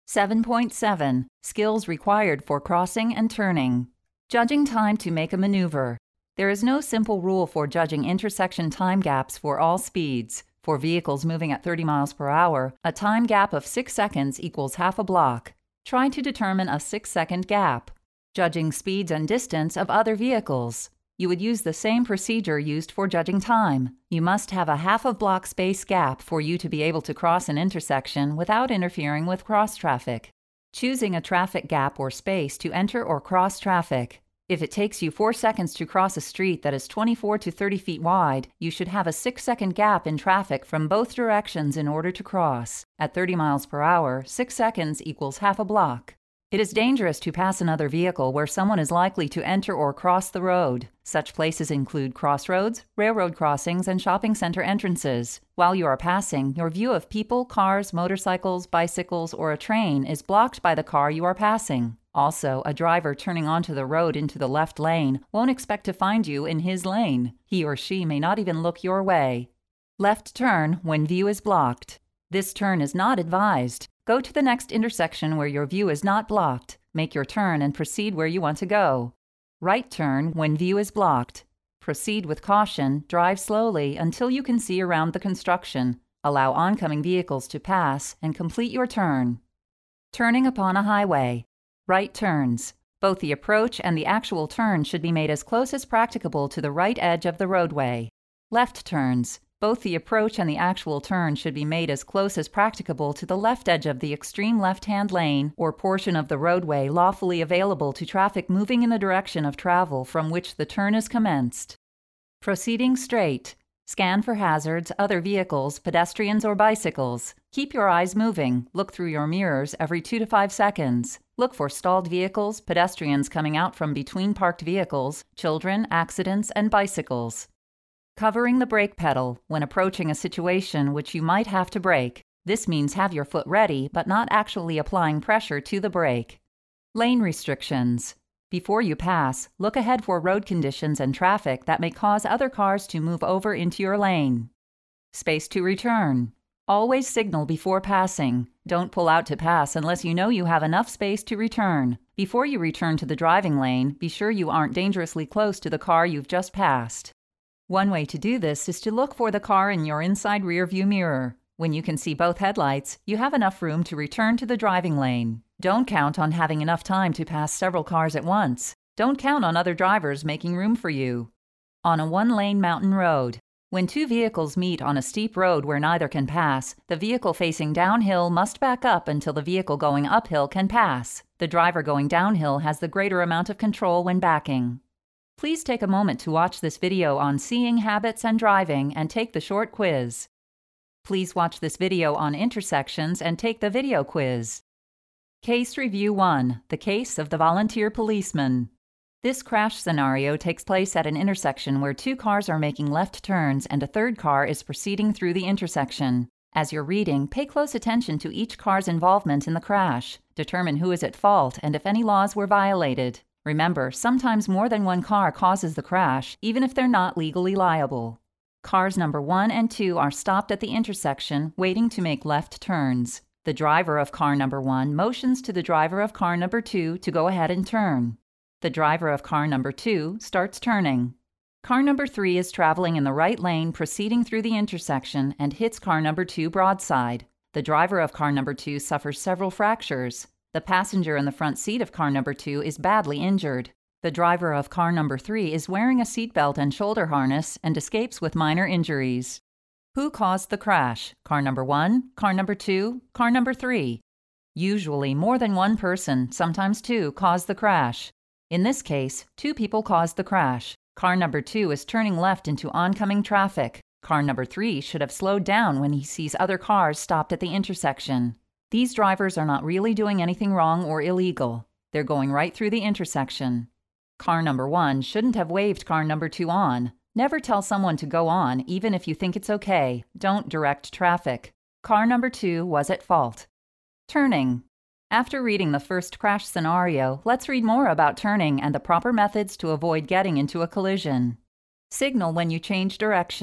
7.7 Skills required for crossing and turning. Judging time to make a maneuver. There is no simple rule for judging intersection time gaps for all speeds. For vehicles moving at 30 miles per hour, a time gap of 6 seconds equals half a block. Try to determine a 6-second gap. Judging speeds and distance of other vehicles. You would use the same procedure used for judging time. You must have a half of block space gap for you to be able to cross an intersection without interfering with cross traffic. Choosing a traffic gap or space to enter or cross traffic. If it takes you 4 seconds to cross a street that is 24 to 30 feet wide, you should have a 6-second gap in traffic from both directions in order to cross. At 30 miles per hour, 6 seconds equals half a block. It is dangerous to pass another vehicle where someone is likely to enter or cross the road. Such places include crossroads, railroad crossings, and shopping center entrances. While you are passing, your view of people, cars, motorcycles, bicycles, or a train is blocked by the car you are passing. Also, a driver turning onto the road into the left lane won't expect to find you in his lane. He or she may not even look your way. Left turn when view is blocked. This turn is not advised. Go to the next intersection where your view is not blocked. Make your turn and proceed where you want to go. Right turn when view is blocked. Proceed with caution, drive slowly until you can see around the construction. Allow oncoming vehicles to pass and complete your turn. Turning upon a highway. Right turns. Both the approach and the actual turn should be made as close as practicable to the right edge of the roadway. Left turns. Both the approach and the actual turn should be made as close as practicable to the left edge of the extreme left-hand lane or portion of the roadway lawfully available to traffic moving in the direction of travel from which the turn is commenced. Proceeding straight. Scan for hazards, other vehicles, pedestrians, or bicycles. Keep your eyes moving. Look through your mirrors every 2 to 5 seconds. Look for stalled vehicles, pedestrians coming out from between parked vehicles, children, accidents, and bicycles. Covering the brake pedal when approaching a situation which you might have to brake. This means have your foot ready but not actually applying pressure to the brake. Lane restrictions. Before you pass, look ahead for road conditions and traffic that may cause other cars to move over into your lane. Space to return. Always signal before passing. Don't pull out to pass unless you know you have enough space to return. Before you return to the driving lane, be sure you aren't dangerously close to the car you've just passed. One way to do this is to look for the car in your inside rearview mirror. When you can see both headlights, you have enough room to return to the driving lane. Don't count on having enough time to pass several cars at once. Don't count on other drivers making room for you. On a one-lane mountain road. When two vehicles meet on a steep road where neither can pass, the vehicle facing downhill must back up until the vehicle going uphill can pass. The driver going downhill has the greater amount of control when backing. Please take a moment to watch this video on seeing habits and driving and take the short quiz. Please watch this video on intersections and take the video quiz. Case Review 1. The Case of the Volunteer Policeman. This crash scenario takes place at an intersection where two cars are making left turns and a third car is proceeding through the intersection. As you're reading, pay close attention to each car's involvement in the crash. Determine who is at fault and if any laws were violated. Remember, sometimes more than one car causes the crash, even if they're not legally liable. Cars number 1 and 2 are stopped at the intersection, waiting to make left turns. The driver of car number 1 motions to the driver of car number 2 to go ahead and turn. The driver of car number 2 starts turning. Car number 3 is traveling in the right lane, proceeding through the intersection, and hits car number 2 broadside. The driver of car number 2 suffers several fractures. The passenger in the front seat of car number 2 is badly injured. The driver of car number 3 is wearing a seatbelt and shoulder harness and escapes with minor injuries. Who caused the crash? Car number 1, car number 2, car number 3. Usually, more than one person, sometimes two, caused the crash. In this case, two people caused the crash. Car number 2 is turning left into oncoming traffic. Car number 3 should have slowed down when he sees other cars stopped at the intersection. These drivers are not really doing anything wrong or illegal. They're going right through the intersection. Car number 1 shouldn't have waved car number 2 on. Never tell someone to go on, even if you think it's okay. Don't direct traffic. Car number 2 was at fault. Turning. After reading the first crash scenario, let's read more about turning and the proper methods to avoid getting into a collision. Signal when you change direction.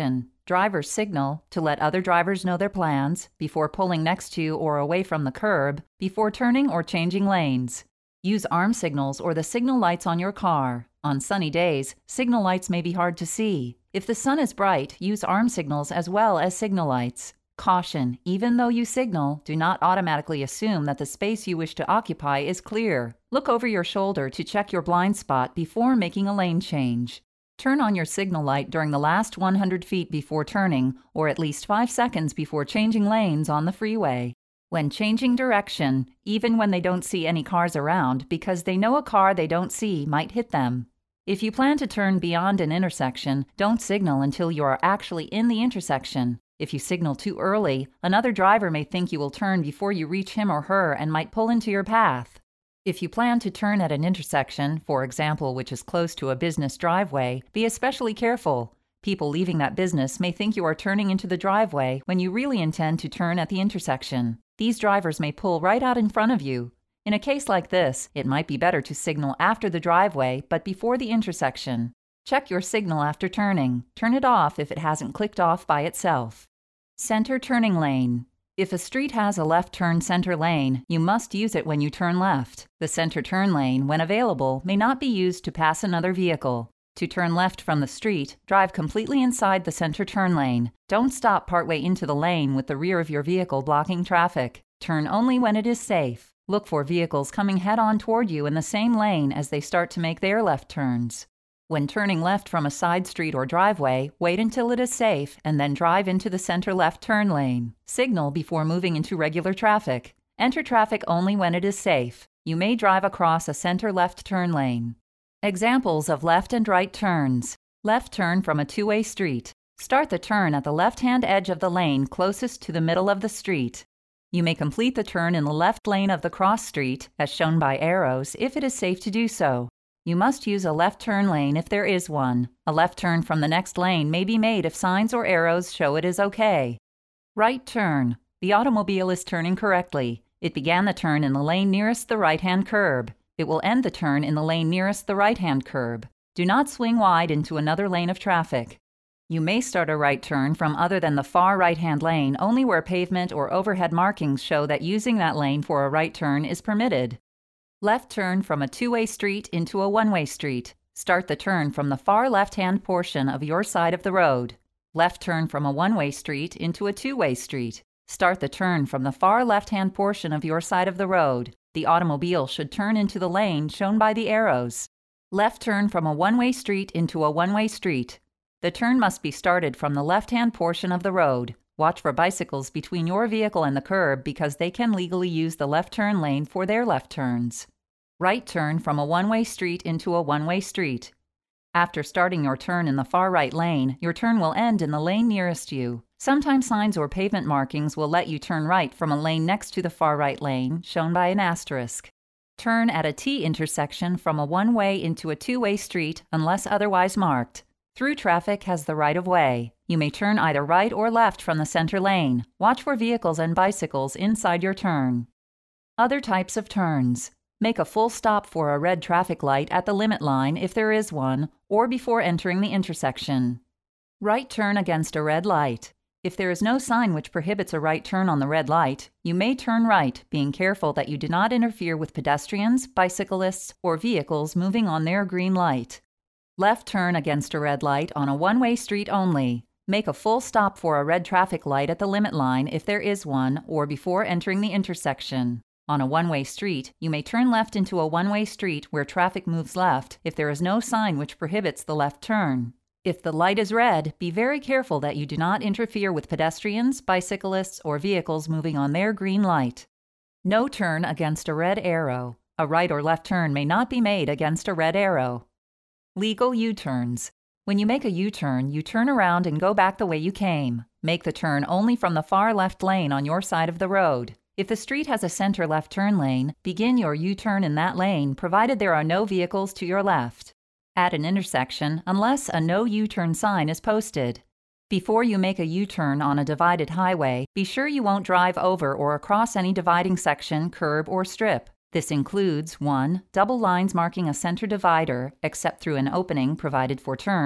Drivers signal to let other drivers know their plans before pulling next to or away from the curb, before turning or changing lanes. Use arm signals or the signal lights on your car. On sunny days, signal lights may be hard to see. If the sun is bright, use arm signals as well as signal lights. Caution: even though you signal, do not automatically assume that the space you wish to occupy is clear. Look over your shoulder to check your blind spot before making a lane change. Turn on your signal light during the last 100 feet before turning, or at least 5 seconds before changing lanes on the freeway. When changing direction, even when they don't see any cars around, because they know a car they don't see might hit them. If you plan to turn beyond an intersection, don't signal until you are actually in the intersection. If you signal too early, another driver may think you will turn before you reach him or her and might pull into your path. If you plan to turn at an intersection, for example, which is close to a business driveway, be especially careful. People leaving that business may think you are turning into the driveway when you really intend to turn at the intersection. These drivers may pull right out in front of you. In a case like this, it might be better to signal after the driveway but before the intersection. Check your signal after turning. Turn it off if it hasn't clicked off by itself. Center turning lane. If a street has a left turn center lane, you must use it when you turn left. The center turn lane, when available, may not be used to pass another vehicle. To turn left from the street, drive completely inside the center turn lane. Don't stop partway into the lane with the rear of your vehicle blocking traffic. Turn only when it is safe. Look for vehicles coming head-on toward you in the same lane as they start to make their left turns. When turning left from a side street or driveway, wait until it is safe and then drive into the center left turn lane. Signal before moving into regular traffic. Enter traffic only when it is safe. You may drive across a center left turn lane. Examples of left and right turns. Left turn from a two-way street. Start the turn at the left-hand edge of the lane closest to the middle of the street. You may complete the turn in the left lane of the cross street, as shown by arrows, if it is safe to do so. You must use a left turn lane if there is one. A left turn from the next lane may be made if signs or arrows show it is okay. Right turn. The automobile is turning correctly. It began the turn in the lane nearest the right-hand curb. It will end the turn in the lane nearest the right-hand curb. Do not swing wide into another lane of traffic. You may start a right turn from other than the far right-hand lane only where pavement or overhead markings show that using that lane for a right turn is permitted. Left turn from a two-way street into a one-way street. Start the turn from the far left-hand portion of your side of the road. Left turn from a one-way street into a two-way street. Start the turn from the far left-hand portion of your side of the road. The automobile should turn into the lane shown by the arrows. Left turn from a one-way street into a one-way street. The turn must be started from the left-hand portion of the road. Watch for bicycles between your vehicle and the curb because they can legally use the left turn lane for their left turns. Right turn from a one-way street into a one-way street. After starting your turn in the far right lane, your turn will end in the lane nearest you. Sometimes signs or pavement markings will let you turn right from a lane next to the far right lane, shown by an asterisk. Turn at a T intersection from a one-way into a two-way street unless otherwise marked. Through traffic has the right-of-way. You may turn either right or left from the center lane. Watch for vehicles and bicycles inside your turn. Other types of turns. Make a full stop for a red traffic light at the limit line if there is one, or before entering the intersection. Right turn against a red light. If there is no sign which prohibits a right turn on the red light, you may turn right, being careful that you do not interfere with pedestrians, bicyclists, or vehicles moving on their green light. Left turn against a red light on a one-way street only. Make a full stop for a red traffic light at the limit line if there is one, or before entering the intersection. On a one-way street, you may turn left into a one-way street where traffic moves left if there is no sign which prohibits the left turn. If the light is red, be very careful that you do not interfere with pedestrians, bicyclists, or vehicles moving on their green light. No turn against a red arrow. A right or left turn may not be made against a red arrow. Legal U-turns. When you make a U-turn, you turn around and go back the way you came. Make the turn only from the far left lane on your side of the road. If the street has a center left turn lane, begin your U-turn in that lane provided there are no vehicles to your left. At an intersection, unless a no U-turn sign is posted. Before you make a U-turn on a divided highway, be sure you won't drive over or across any dividing section, curb, or strip. This includes 1. Double lines marking a center divider, except through an opening provided for turns.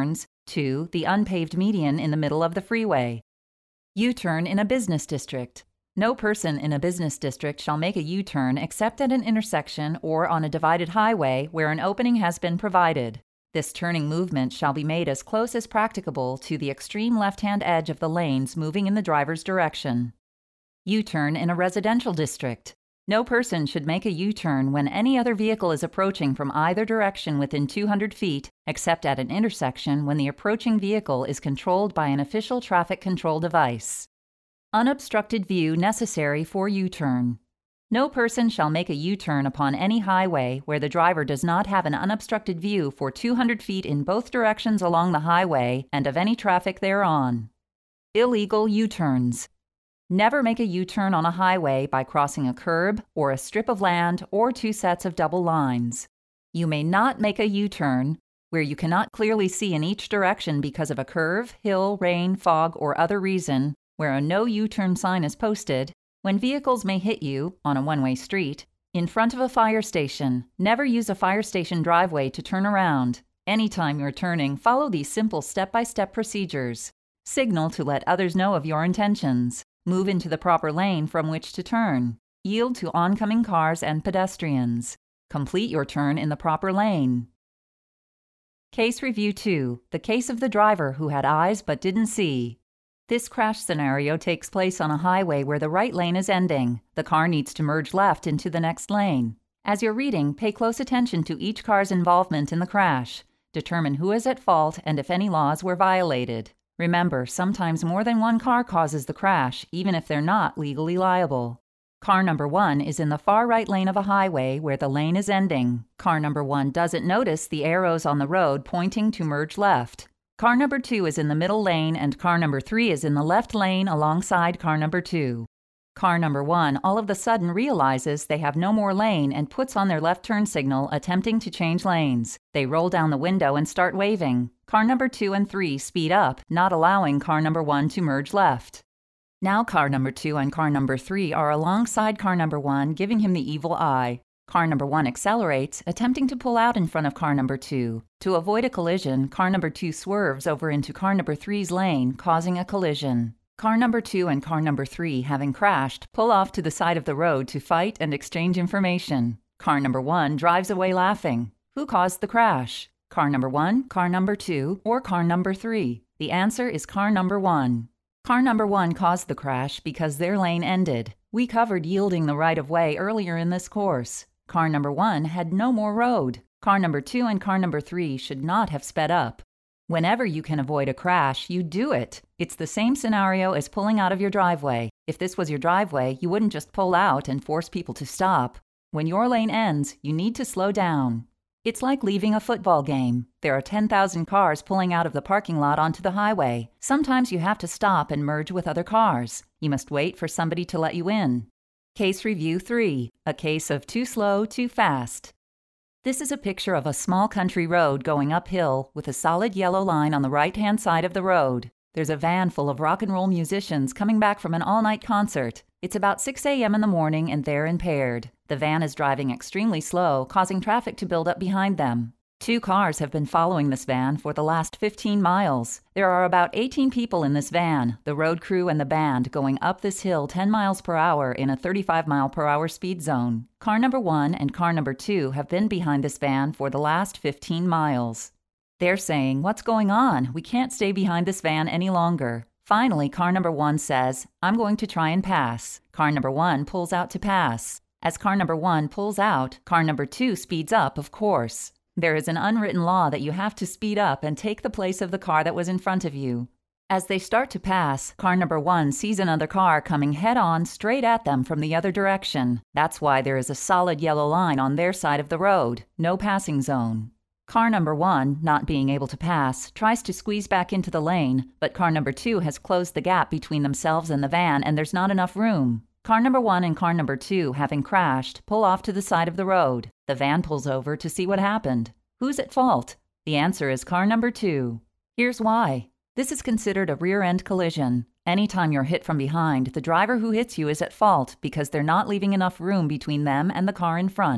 2. The unpaved median in the middle of the freeway. U-turn in a business district. No person in a business district shall make a U-turn except at an intersection or on a divided highway where an opening has been provided. This turning movement shall be made as close as practicable to the extreme left-hand edge of the lanes moving in the driver's direction. U-turn in a residential district. No person should make a U-turn when any other vehicle is approaching from either direction within 200 feet, except at an intersection when the approaching vehicle is controlled by an official traffic control device. Unobstructed view necessary for U-turn. No person shall make a U-turn upon any highway where the driver does not have an unobstructed view for 200 feet in both directions along the highway and of any traffic thereon. Illegal U-turns. Never make a U-turn on a highway by crossing a curb or a strip of land or 2 sets of double lines. You may not make a U-turn where you cannot clearly see in each direction because of a curve, hill, rain, fog, or other reason, where a no U-turn sign is posted, when vehicles may hit you, on a one-way street, in front of a fire station. Never use a fire station driveway to turn around. Anytime you're turning, follow these simple step-by-step procedures. Signal to let others know of your intentions. Move into the proper lane from which to turn. Yield to oncoming cars and pedestrians. Complete your turn in the proper lane. Case Review 2. The case of the driver who had eyes but didn't see. This crash scenario takes place on a highway where the right lane is ending. The car needs to merge left into the next lane. As you're reading, pay close attention to each car's involvement in the crash. Determine who is at fault and if any laws were violated. Remember, sometimes more than one car causes the crash, even if they're not legally liable. Car number 1 is in the far right lane of a highway where the lane is ending. Car number 1 doesn't notice the arrows on the road pointing to merge left. Car number 2 is in the middle lane and car number 3 is in the left lane alongside car number 2. Car number 1 all of a sudden realizes they have no more lane and puts on their left turn signal, attempting to change lanes. They roll down the window and start waving. Car number 2 and 3 speed up, not allowing car number 1 to merge left. Now car number 2 and car number 3 are alongside car number 1, giving him the evil eye. Car number 1 accelerates, attempting to pull out in front of car number 2. To avoid a collision, car number 2 swerves over into car number 3's lane, causing a collision. Car number 2 and car number 3, having crashed, pull off to the side of the road to fight and exchange information. Car number 1 drives away laughing. Who caused the crash? Car number 1, car number 2, or car number 3? The answer is car number 1. Car number 1 caused the crash because their lane ended. We covered yielding the right-of-way earlier in this course. Car number 1 had no more road. Car number 2 and car number 3 should not have sped up. Whenever you can avoid a crash, you do it. It's the same scenario as pulling out of your driveway. If this was your driveway, you wouldn't just pull out and force people to stop. When your lane ends, you need to slow down. It's like leaving a football game. There are 10,000 cars pulling out of the parking lot onto the highway. Sometimes you have to stop and merge with other cars. You must wait for somebody to let you in. Case Review 3. A case of too slow, too fast. This is a picture of a small country road going uphill with a solid yellow line on the right-hand side of the road. There's a van full of rock and roll musicians coming back from an all-night concert. It's about 6 a.m. in the morning and they're impaired. The van is driving extremely slow, causing traffic to build up behind them. 2 cars have been following this van for the last 15 miles. There are about 18 people in this van, the road crew and the band, going up this hill 10 miles per hour in a 35-mile-per-hour speed zone. Car number 1 and car number 2 have been behind this van for the last 15 miles. They're saying, "What's going on? We can't stay behind this van any longer." Finally, car number 1 says, "I'm going to try and pass." Car number 1 pulls out to pass. As car number 1 pulls out, car number 2 speeds up, of course. There is an unwritten law that you have to speed up and take the place of the car that was in front of you. As they start to pass, car number 1 sees another car coming head-on straight at them from the other direction. That's why there is a solid yellow line on their side of the road, no passing zone. Car number 1, not being able to pass, tries to squeeze back into the lane, but car number 2 has closed the gap between themselves and the van and there's not enough room. Car number 1 and car number 2, having crashed, pull off to the side of the road. The van pulls over to see what happened. Who's at fault? The answer is car number 2. Here's why. This is considered a rear-end collision. Anytime you're hit from behind, the driver who hits you is at fault because they're not leaving enough room between them and the car in front.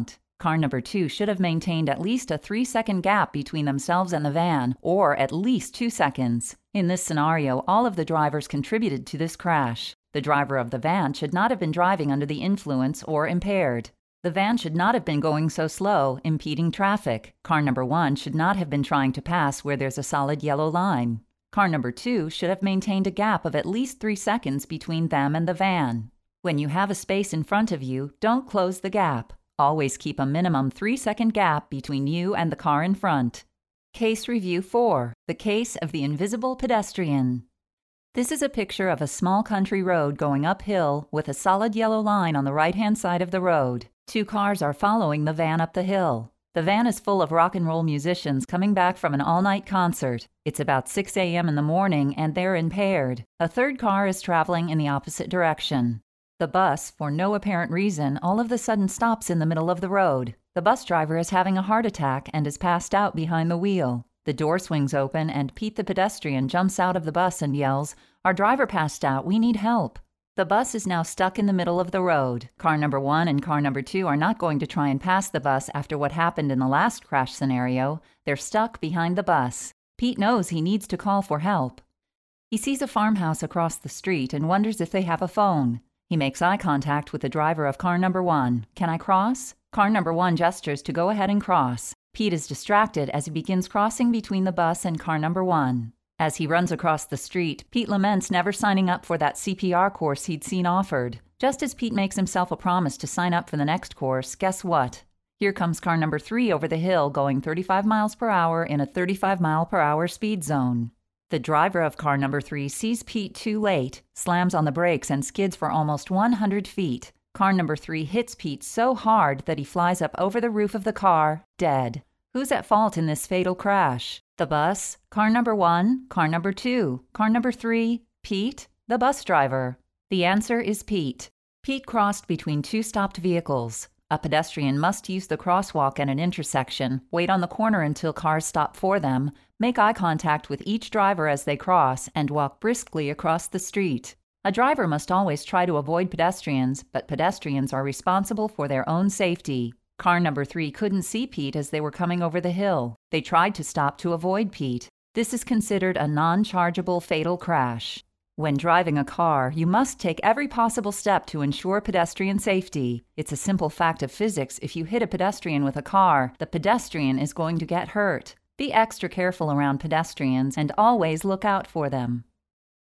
Car number 2 should have maintained at least a 3-second gap between themselves and the van, or at least 2 seconds. In this scenario, all of the drivers contributed to this crash. The driver of the van should not have been driving under the influence or impaired. The van should not have been going so slow, impeding traffic. Car number 1 should not have been trying to pass where there's a solid yellow line. Car number 2 should have maintained a gap of at least 3 seconds between them and the van. When you have a space in front of you, don't close the gap. Always keep a minimum 3-second gap between you and the car in front. Case Review 4. The Case of the Invisible Pedestrian. This is a picture of a small country road going uphill with a solid yellow line on the right-hand side of the road. 2 cars are following the van up the hill. The van is full of rock and roll musicians coming back from an all-night concert. It's about 6 a.m. in the morning and they're impaired. A 3rd car is traveling in the opposite direction. The bus, for no apparent reason, all of a sudden stops in the middle of the road. The bus driver is having a heart attack and is passed out behind the wheel. The door swings open and Pete the pedestrian jumps out of the bus and yells, "Our driver passed out, we need help." The bus is now stuck in the middle of the road. Car number 1 and car number 2 are not going to try and pass the bus after what happened in the last crash scenario. They're stuck behind the bus. Pete knows he needs to call for help. He sees a farmhouse across the street and wonders if they have a phone. He makes eye contact with the driver of car number 1. "Can I cross?" Car number 1 gestures to go ahead and cross. Pete is distracted as he begins crossing between the bus and car number 1. As he runs across the street, Pete laments never signing up for that CPR course he'd seen offered. Just as Pete makes himself a promise to sign up for the next course, guess what? Here comes car number 3 over the hill going 35 miles per hour in a 35 mile per hour speed zone. The driver of car number 3 sees Pete too late, slams on the brakes and skids for almost 100 feet. Car number 3 hits Pete so hard that he flies up over the roof of the car, dead. Who's at fault in this fatal crash? The bus? Car number 1? Car number 2? Car number 3? Pete? The bus driver? The answer is Pete. Pete crossed between 2 stopped vehicles. A pedestrian must use the crosswalk at an intersection, wait on the corner until cars stop for them, make eye contact with each driver as they cross, and walk briskly across the street. A driver must always try to avoid pedestrians, but pedestrians are responsible for their own safety. Car number 3 couldn't see Pete as they were coming over the hill. They tried to stop to avoid Pete. This is considered a non-chargeable fatal crash. When driving a car, you must take every possible step to ensure pedestrian safety. It's a simple fact of physics: if you hit a pedestrian with a car, the pedestrian is going to get hurt. Be extra careful around pedestrians and always look out for them.